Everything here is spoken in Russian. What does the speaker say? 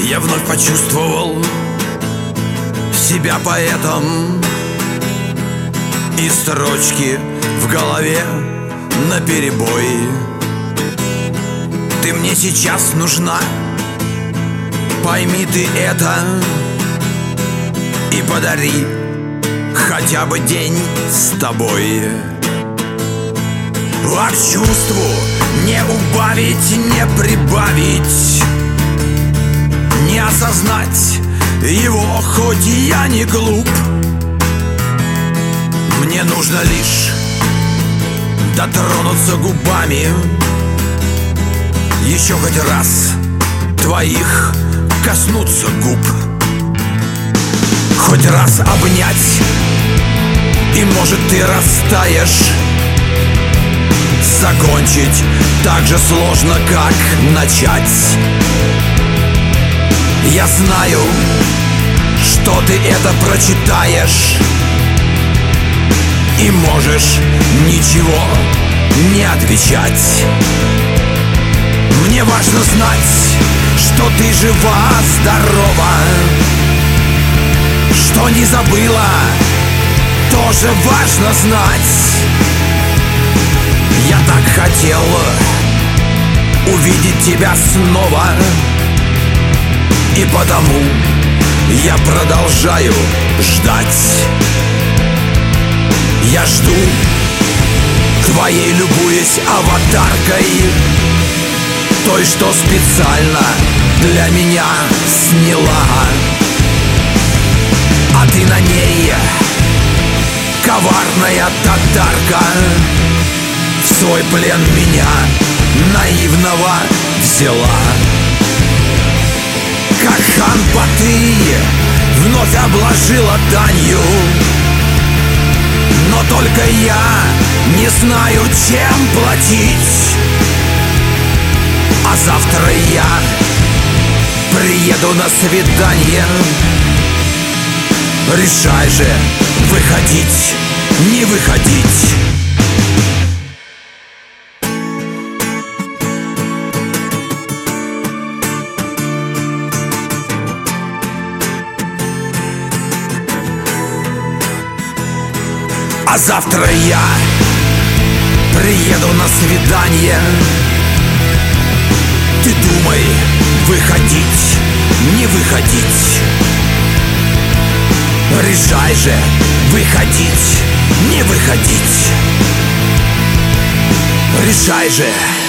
Я вновь почувствовал себя поэтом, и строчки в голове наперебой. Ты мне сейчас нужна, пойми ты это, и подари хотя бы день с тобой. А к чувству не убавить, не прибавить, не осознать его, хоть я не глуп. Мне нужно лишь дотронуться губами, еще хоть раз твоих коснуться губ, хоть раз обнять, и может ты растаешь. Закончить так же сложно, как начать. Я знаю, что ты это прочитаешь, и можешь ничего не отвечать. Мне важно знать, что ты жива, здорова, что не забыла, тоже важно знать. Я так хотел увидеть тебя снова, и потому я продолжаю ждать. Я жду твоей, любуясь аватаркой, той, что специально для меня сняла. А ты на ней, коварная татарка, в свой плен меня наивного взяла. Как хан Батый вновь обложила данью, но только я не знаю, чем платить. А завтра я приеду на свидание. Решай же, выходить, не выходить. А завтра я приеду на свидание. Ты думай, выходить, не выходить. Решай же, выходить, не выходить. Решай же.